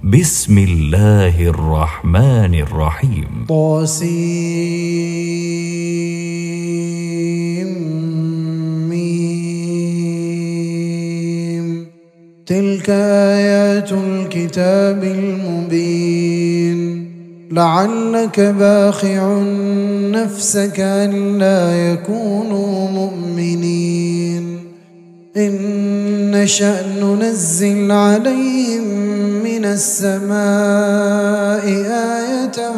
بسم الله الرحمن الرحيم. طاسيم. تلك آيات الكتاب المبين. لعلك باخع نفسك ألا يكونوا مؤمنين. إن نشأ ننزل عليهم من السماء آية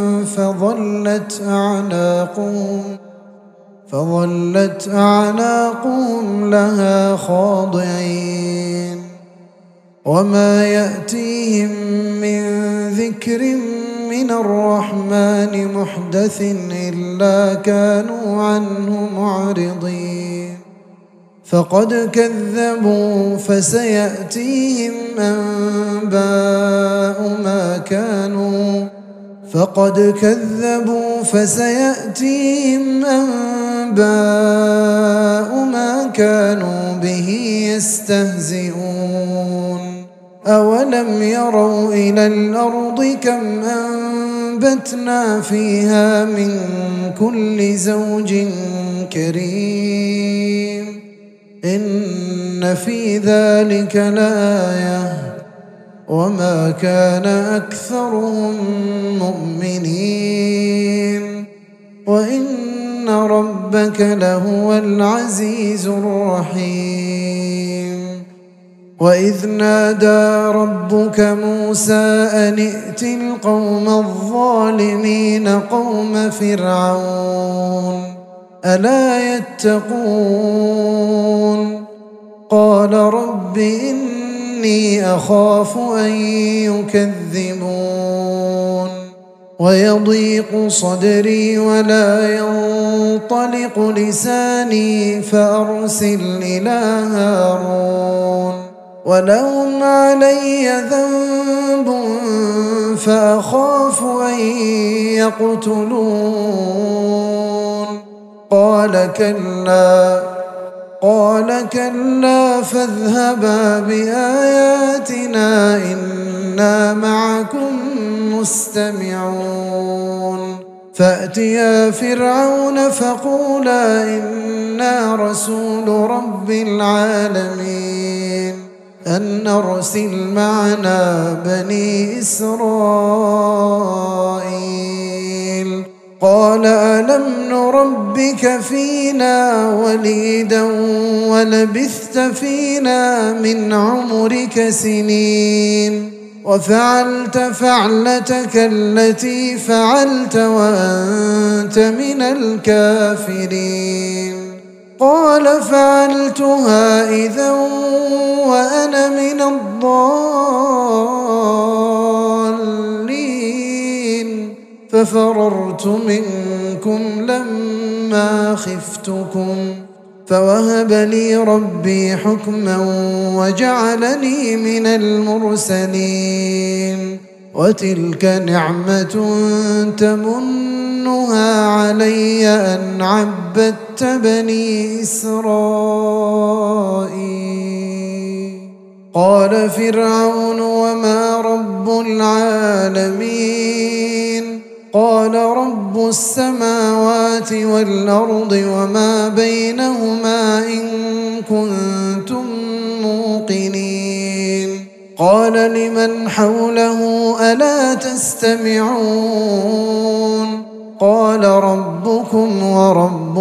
فظلت أعناقهم لها خاضعين. وما يأتيهم من ذكر من الرحمن محدث إلا كانوا عنه معرضين. فقد كذبوا فسيأتيهم أنباء ما كانوا به يستهزئون. أولم يروا إلى الأرض كم أنبتنا فيها من كل زوج كريم. إن في ذلك لآية وما كان أكثرهم مؤمنين وإن ربك لهو العزيز الرحيم. وإذ نادى ربك موسى أن ائت القوم الظالمين قوم فرعون ألا يتقون. قال رب إني أخاف أن يكذبون ويضيق صدري ولا ينطلق لساني فأرسل إلى هارون ولهم علي ذنب فأخاف أن يقتلون. قال كلا فاذهبا بآياتنا إنا معكم مستمعون. فأتيا فرعون فقولا إنا رسول رب العالمين أن أرسل معنا بني إسرائيل. قال ألم نربك فينا وليدا ولبثت فينا من عمرك سنين وفعلت فعلتك التي فعلت وأنت من الكافرين. قال فعلتها إذا وأنا من الضالين ففررت منكم لما خفتكم فوهب لي ربي حكما وجعلني من المرسلين. وتلك نعمة تمنها علي أن عبدت بني إسرائيل. قال فرعون وما رب العالمين. قال رب السماوات والأرض وما بينهما إن كنتم موقنين. قال لمن حوله ألا تستمعون. قال ربكم ورب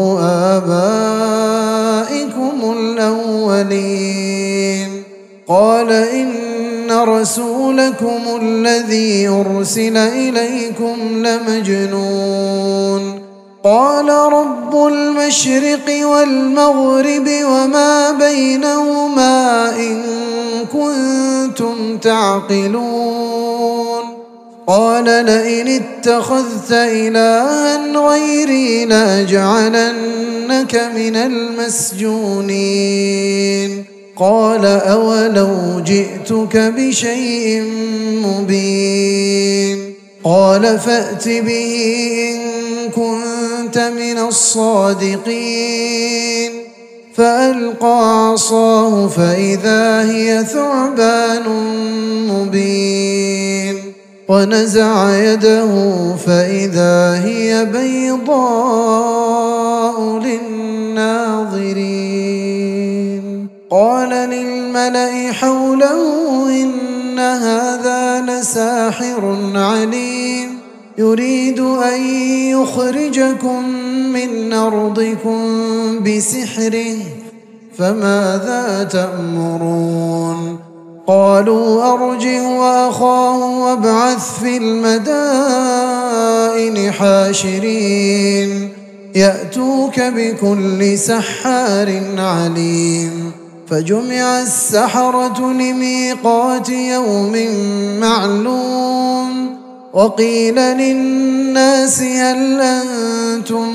آبائكم الأولين. قال إن رسولكم الذي أرسل إليكم لمجنون. قال رب المشرق والمغرب وما بينهما إن كنتم تعقلون. قال لئن اتخذت إلها غيري لأجعلنك من المسجونين. قال أولو جئتك بشيء مبين. قال فأت به إن كنت من الصادقين. فألقى عصاه فإذا هي ثعبان مبين. ونزع يده فإذا هي بيضاء للناظرين. قال للملأ حوله إن هذا لساحر عليم يريد أن يخرجكم من أرضكم بسحره فماذا تأمرون؟ قالوا أرجه وأخاه وابعث في المدائن حاشرين يأتوك بكل سحار عليم. فجمع السحرة لميقات يوم معلوم وقيل للناس هل أنتم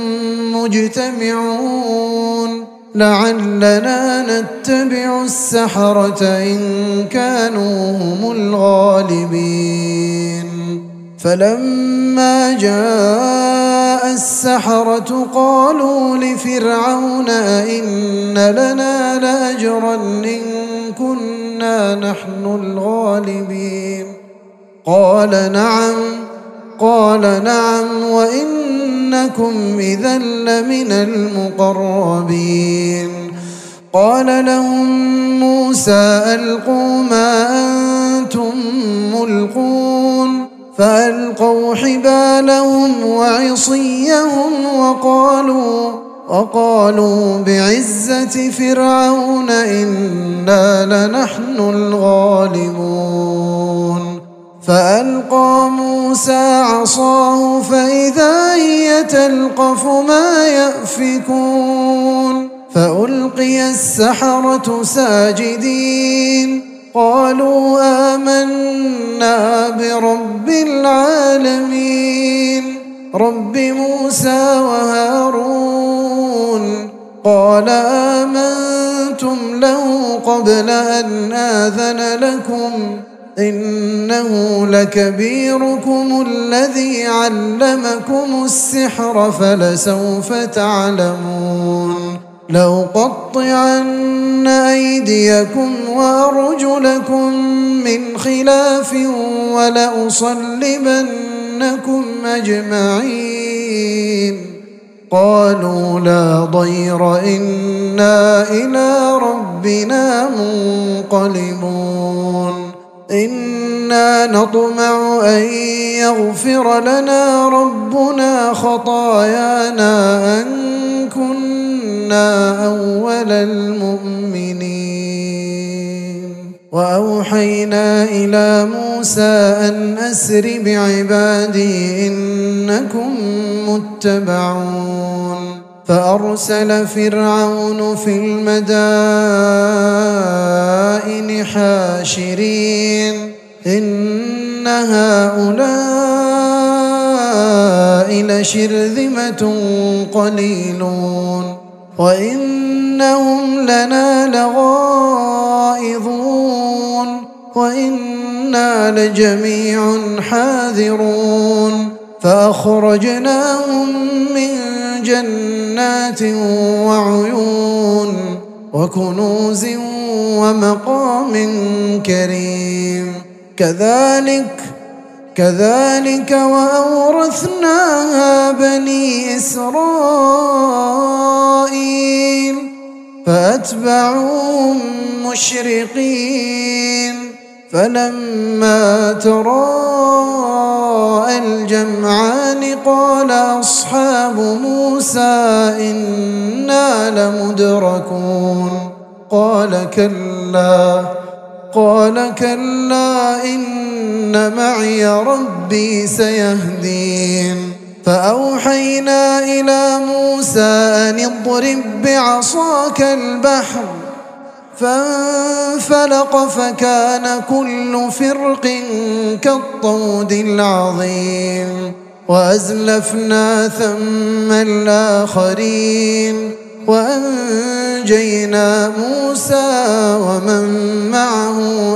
مجتمعون لعلنا نتبع السحرة إن كانوا هم الغالبين. فلما جاء السحرة قالوا لفرعون أئن لنا لأجرا إن كنا نحن الغالبين. قال نعم وإنكم إذا لمن المقربين. قال لهم موسى ألقوا ما أنتم ملقون فألقوا حبالهم وعصيهم وقالوا بعزة فرعون إنا لنحن الغالبون. فألقى موسى عصاه فإذا هي تلقف ما يأفكون فألقي السحرة ساجدين قالوا آمنا برب العالمين رب موسى وهارون. قال آمنتم له قبل أن آذن لكم إنه لكبيركم الذي علمكم السحر فلسوف تعلمون لأقطعن أيديكم وأرجلكم من خلاف ولأصلبنكم أجمعين. قالوا لا ضير إنا إلى ربنا منقلبون إنا نطمع أن يغفر لنا ربنا خطايانا أن كنا أول المؤمنين. وأوحينا إلى موسى أن أسر بعبادي إنكم متبعون. فأرسل فرعون في المدائن حاشرين إن هؤلاء لشرذمة قليلون وإنهم لنا لغائظون وإنا لجميع حاذرون. فأخرجناهم من جنات وعيون وكنوز ومقام كريم. كذلك وأورثناها بني إسرائيل فأتبعوهم مشرقين. فلما تراءى الجمعان قال أصحاب موسى إنا لمدركون قال كلا إن معي ربي سيهدين. فأوحينا إلى موسى أن اضرب بعصاك البحر فانفلق فكان كل فرق كالطود العظيم. وأزلفنا ثم الآخرين وأنجينا موسى ومن معه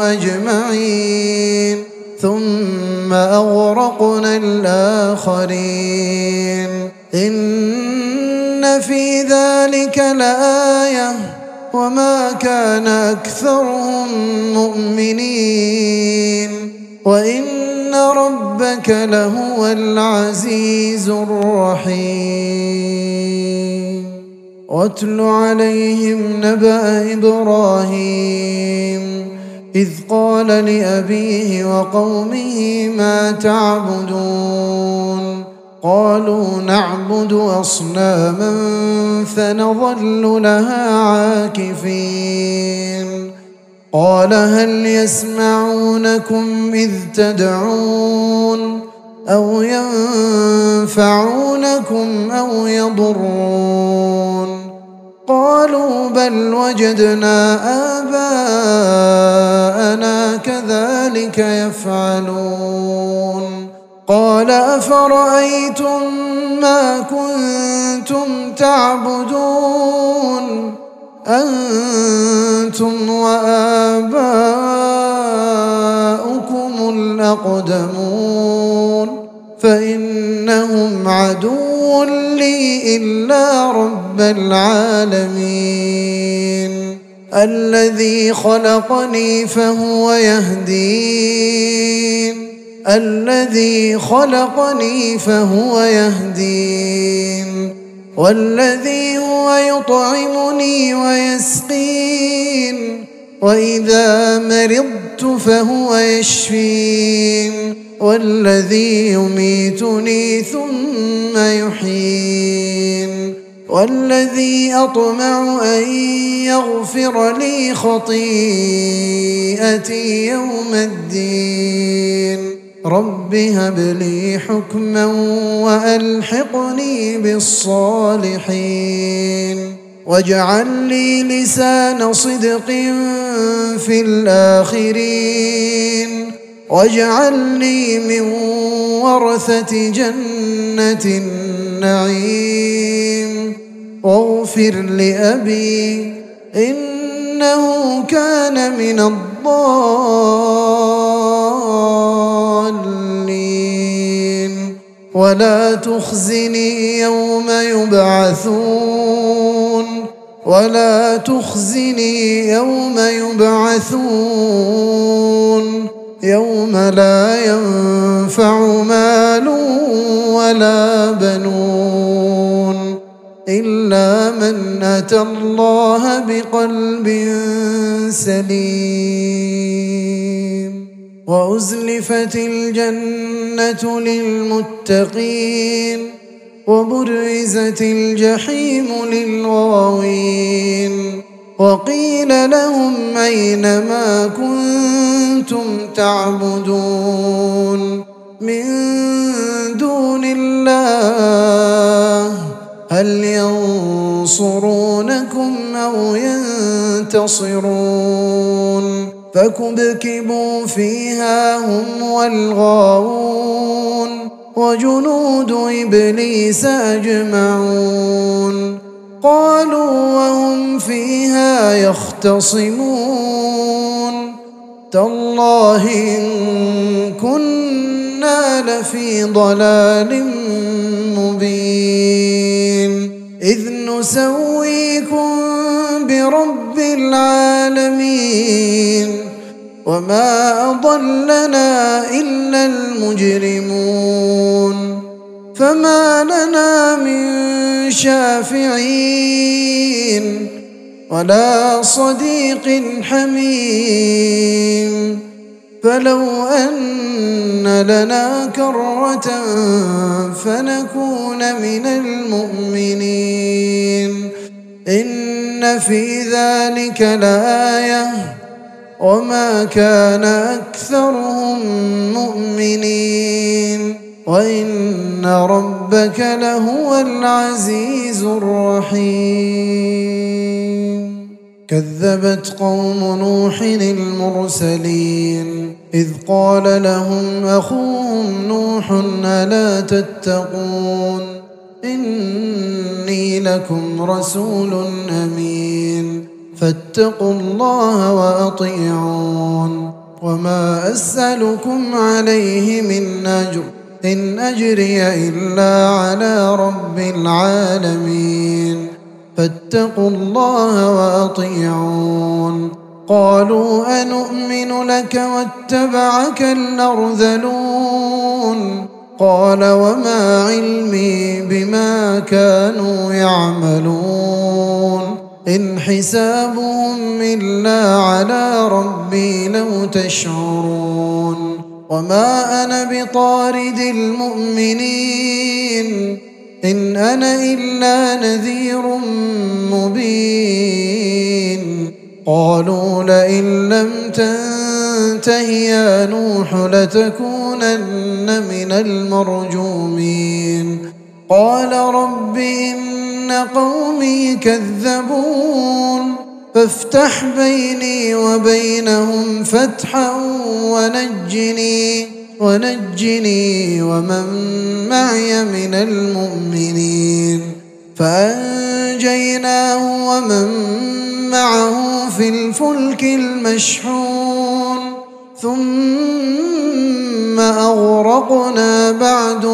أجمعين ثم أغرقنا الآخرين. إن في ذلك لآية وما كان أكثرهم مؤمنين وإن ربك لهو العزيز الرحيم. واتل عليهم نبأ إبراهيم إذ قال لأبيه وقومه ما تعبدون قالوا نعبد أصناما فنظل لها عاكفين قال هل يسمعونكم إذ تدعون أو ينفعونكم أو يضرون قالوا بل وجدنا آباءنا كذلك يفعلون قال أفرأيتم ما كنتم تعبدون أنتم وآباؤكم الأقدمون فإنهم عدو لي إلا رب العالمين الذي خلقني فهو يهدين والذي هو يطعمني ويسقين وإذا مرضت فهو يشفين والذي يميتني ثم يحيين والذي أطمع أن يغفر لي خطيئتي يوم الدين رب هب لي حكما وألحقني بالصالحين واجعل لي لسان صدق في الآخرين واجعلني من ورثة جنة النعيم واغفر لأبي إنه كان من الضالين ولا تخزني يوم يبعثون يوم لا ينفع مال ولا بنون إلا من أتى الله بقلب سليم وأزلفت الجنة للمتقين وبرزت الجحيم للغاوين وقيل لهم أين ما كنتم تعبدون من دون الله هل ينصرونكم أو ينتصرون فكبكبوا فيها هم والغاوون وجنود إبليس أجمعون قالوا وهم فيها يختصمون تالله إن كنا لفي ضلال مبين إذ نسويكم برب العالمين وما أضلنا إلا المجرمون فما لنا من شافعين ولا صديق حميم فلو أن لنا كرة فنكون من المؤمنين إن في ذلك لآية وما كان أكثرهم مؤمنين وإن ربك لهو العزيز الرحيم كذبت قوم نوح المرسلين إذ قال لهم أخوهم نوح ألا تتقون إني لكم رسول أمين فاتقوا الله وأطيعون وما أسألكم عليه من أجر إن أجري إلا على رب العالمين فاتقوا الله وأطيعون قالوا أنؤمن لك واتبعك الأرذلون قال وما علمي بما كانوا يعملون إن حسابهم إلا على ربي لو تشعرون وما أنا بطارد المؤمنين إن أنا إلا نذير مبين قالوا لئن لم تنته يا نوح لتكونن من المرجومين قال رب إن قومي كذبون فافتح بيني وبينهم فتحا ونجني ومن معي من المؤمنين فأنجيناه ومن معه في الفلك المشحون ثم أغرقنا بعد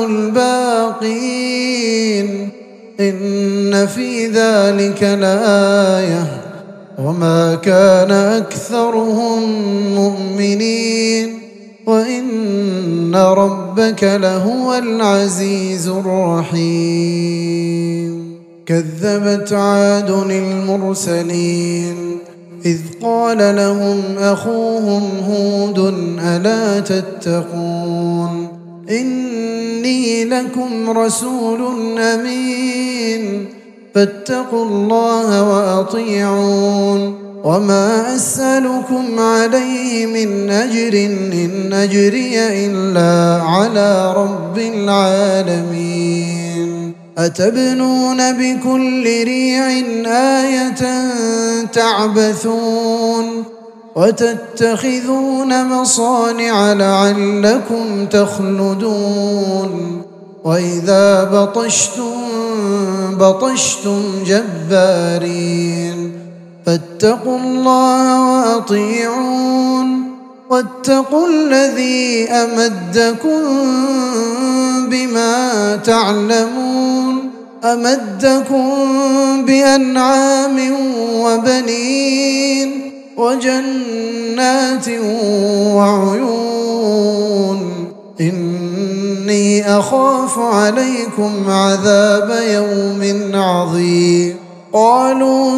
الباقين إن في ذلك لآية وما كان أكثرهم مؤمنين وإن ربك لهو العزيز الرحيم كذبت عاد المرسلين إذ قال لهم أخوهم هود ألا تتقون إني لكم رسول أمين فاتقوا الله وأطيعون وما أسألكم عليه من أجر إن أجري إلا على رب العالمين أتبنون بكل ريع آية تعبثون وتتخذون مصانع لعلكم تخلدون وإذا بطشتم جبارين فاتقوا الله وأطيعون واتقوا الذي أمدكم بما تعلمون أمدكم بأنعام وبنين وجنات وعيون إني أخاف عليكم عذاب يوم عظيم قالوا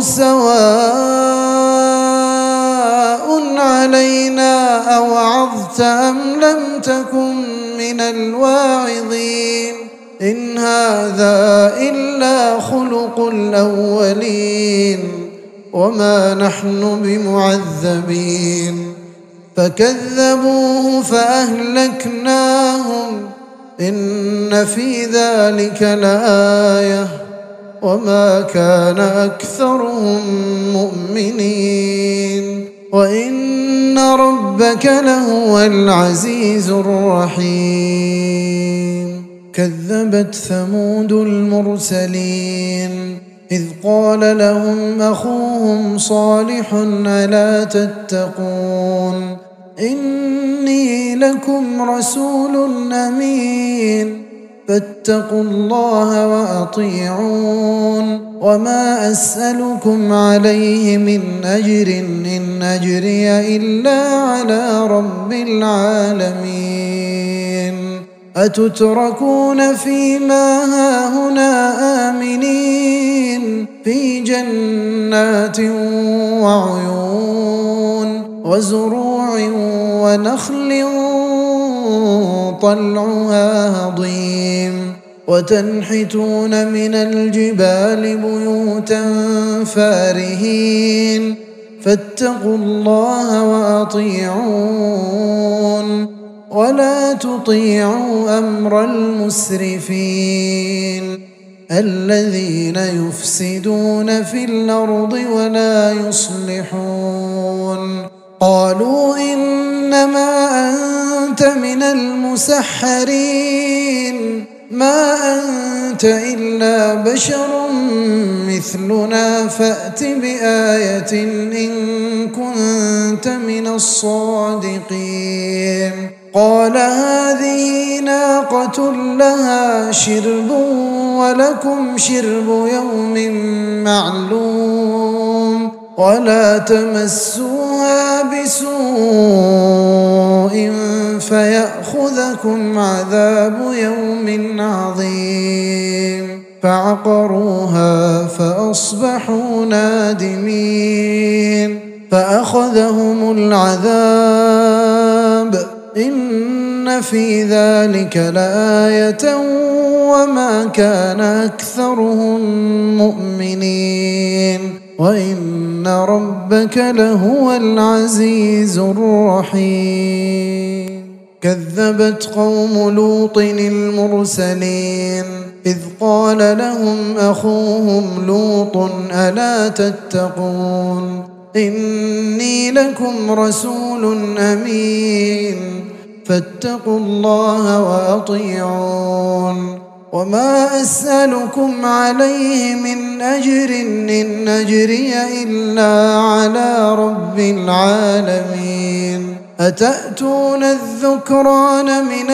سواء علينا أوعظت أم لم تكن من الواعظين إن هذا إلا خلق الأولين وما نحن بمعذبين فكذبوه فأهلكناهم إن في ذلك لآية وما كان أكثرهم مؤمنين وإن ربك لهو العزيز الرحيم كذبت ثمود المرسلين إذ قال لهم أخوهم صالح ألا تتقون إني لكم رسول أمين فاتقوا الله وأطيعون وما أسألكم عليه من أجر إن أجري إلا على رب العالمين أتتركون فيما هاهنا آمنين في جنات وعيون وزروع ونخل طلعها هضيم وتنحتون من الجبال بيوتا فارهين فاتقوا الله وأطيعون ولا تطيعوا أمر المسرفين الذين يفسدون في الأرض ولا يصلحون قالوا إنما أنت من المسحرين ما أنت إلا بشر مثلنا فأت بآية إن كنت من الصادقين قال هذه ناقة لها شرب ولكم شرب يوم معلوم ولا تمسوها بسوء فيأخذكم عذاب يوم عظيم فعقروها فأصبحوا نادمين فأخذهم العذاب إن في ذلك لآية وما كان أكثرهم مؤمنين وإن ربك لهو العزيز الرحيم كذبت قوم لوط المرسلين إذ قال لهم أخوهم لوط ألا تتقون إني لكم رسول أمين فاتقوا الله وأطيعون وما أسألكم عليه من أجر إن أجري إلا على رب العالمين أتأتون الذكران من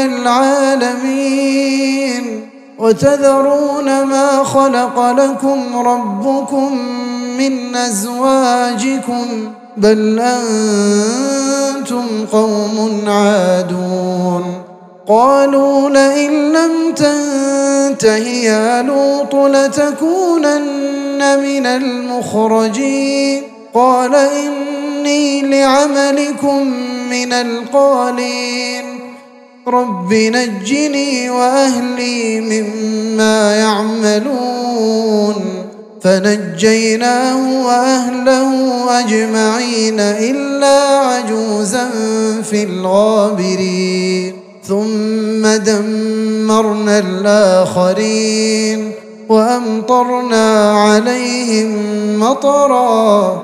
العالمين وتذرون ما خلق لكم ربكم من أزواجكم بل أنتم قوم عادون قالوا لئن لم تنته يا لوط لتكونن من المخرجين قال إني لعملكم من القالين رب نجني وأهلي مما يعملون فنجيناه وأهله أجمعين إلا عجوزا في الغابرين ثم دمرنا الآخرين وأمطرنا عليهم مطرا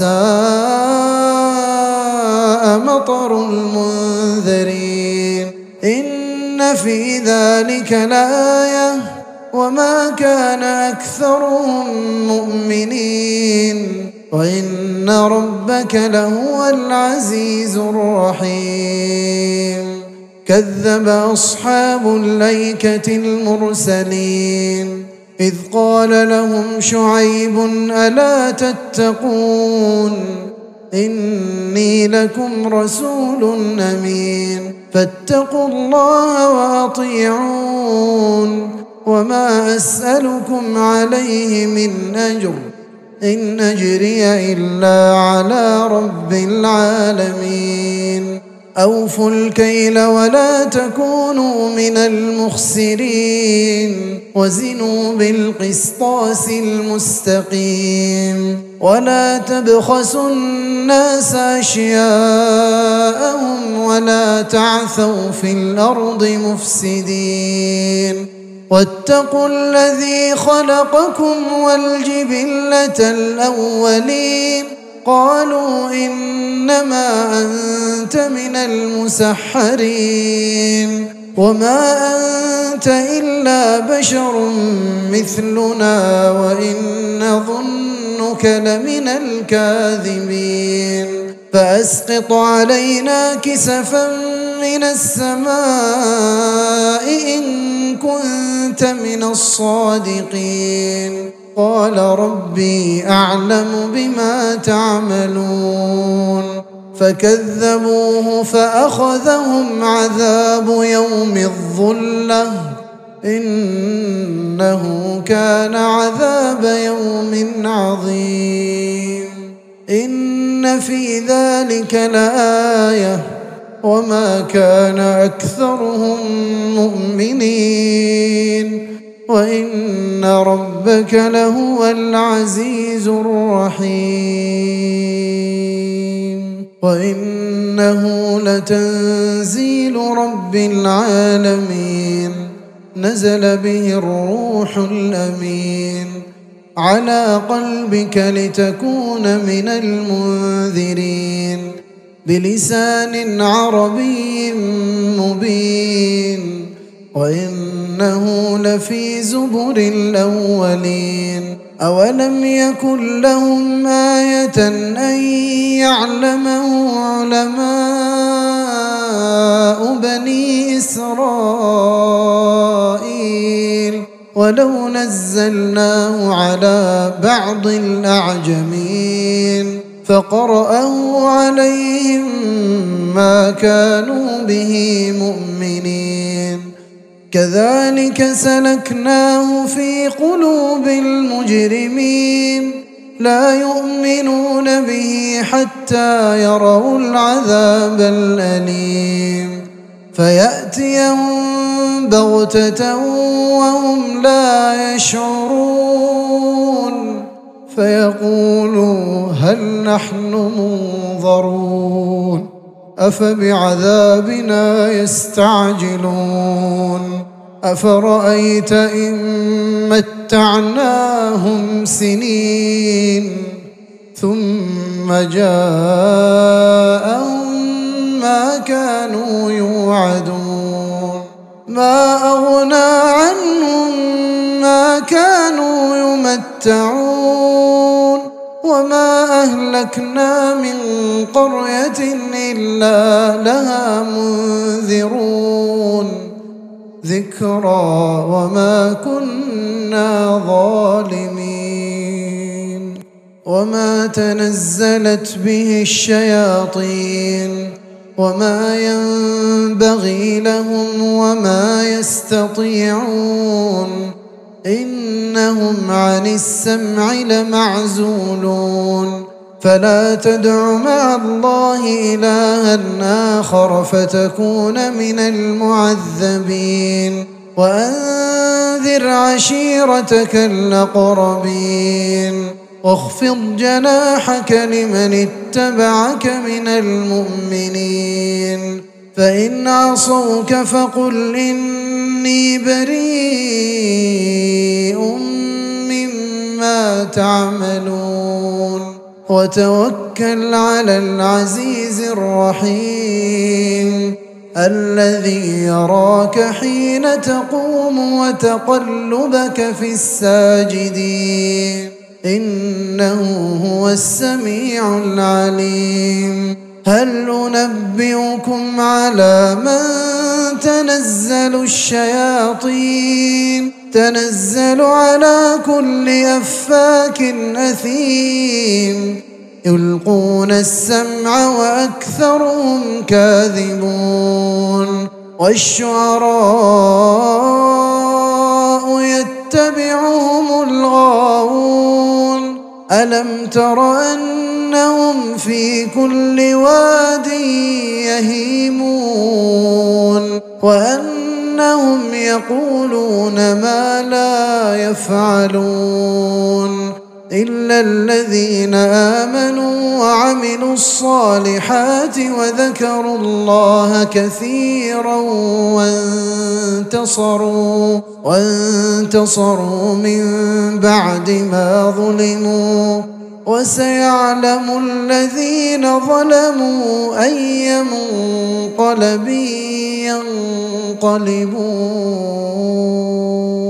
فساء مطر المنذرين إن في ذلك لآية وما كان أكثرهم مؤمنين وإن ربك لهو العزيز الرحيم كذب أصحاب الأيكة المرسلين إذ قال لهم شعيب ألا تتقون إني لكم رسول أمين فاتقوا الله وأطيعون وما أسألكم عليه من أجر إن أجري إلا على رب العالمين أوفوا الكيل ولا تكونوا من المخسرين وزنوا بالقسطاس المستقيم ولا تبخسوا الناس أشياءهم ولا تعثوا في الأرض مفسدين واتقوا الذي خلقكم والجبلة الأولين قالوا إنما أنت من المسحرين وما أنت إلا بشر مثلنا وإن نظنك لمن الكاذبين فأسقط علينا كسفا من السماء إن كنت من الصادقين قال ربي أعلم بما تعملون فكذبوه فأخذهم عذاب يوم الظلة إنه كان عذاب يوم عظيم إن في ذلك لآية وما كان أكثرهم مؤمنين وإن ربك لهو العزيز الرحيم وإنه لتنزيل رب العالمين نزل به الروح الأمين على قلبك لتكون من المنذرين بلسان عربي مبين وإنه لفي زبر الأولين أولم يكن لهم آية أن يعلمه علماء بني إسرائيل ولو نزلناه على بعض الأعجمين فقرأه عليهم ما كانوا به مؤمنين كذلك سلكناه في قلوب المجرمين لا يؤمنون به حتى يروا العذاب الأليم فيأتيهم بغتة وهم لا يشعرون فيقولوا هل نحن منظرون أفبعذابنا يستعجلون أفرأيت إن متعناهم سنين ثم جاءهم ما كانوا يوعدون ما أغنى عنهم ما كانوا يمتعون وما أهلكنا من قرية إلا لها منذرون ذكرى وما كنا ظالمين وما تنزلت به الشياطين وما ينبغي لهم وما يستطيعون إنهم عن السمع لمعزولون فلا تدع مع الله إلها آخر فتكون من المعذبين وأنذر عشيرتك الأقربين واخفض جناحك لمن اتبعك من المؤمنين فإن عصوك فقل إني بريء مما تعملون وتوكل على العزيز الرحيم الذي يراك حين تقوم وتقلبك في الساجدين إنه هو السميع العليم هل أنبئكم على من تنزل الشياطين تنزل على كل أفاك أثيم يلقون السمع وأكثرهم كاذبون والشعراء يتبعهم الغاوون ألم تر أنهم في كل واد يهيمون وأنهم يقولون ما لا يفعلون إلا الذين آمنوا وعملوا الصالحات وذكروا الله كثيرا وانتصروا من بعد ما ظلموا وسيعلم الذين ظلموا أي منقلب ينقلبون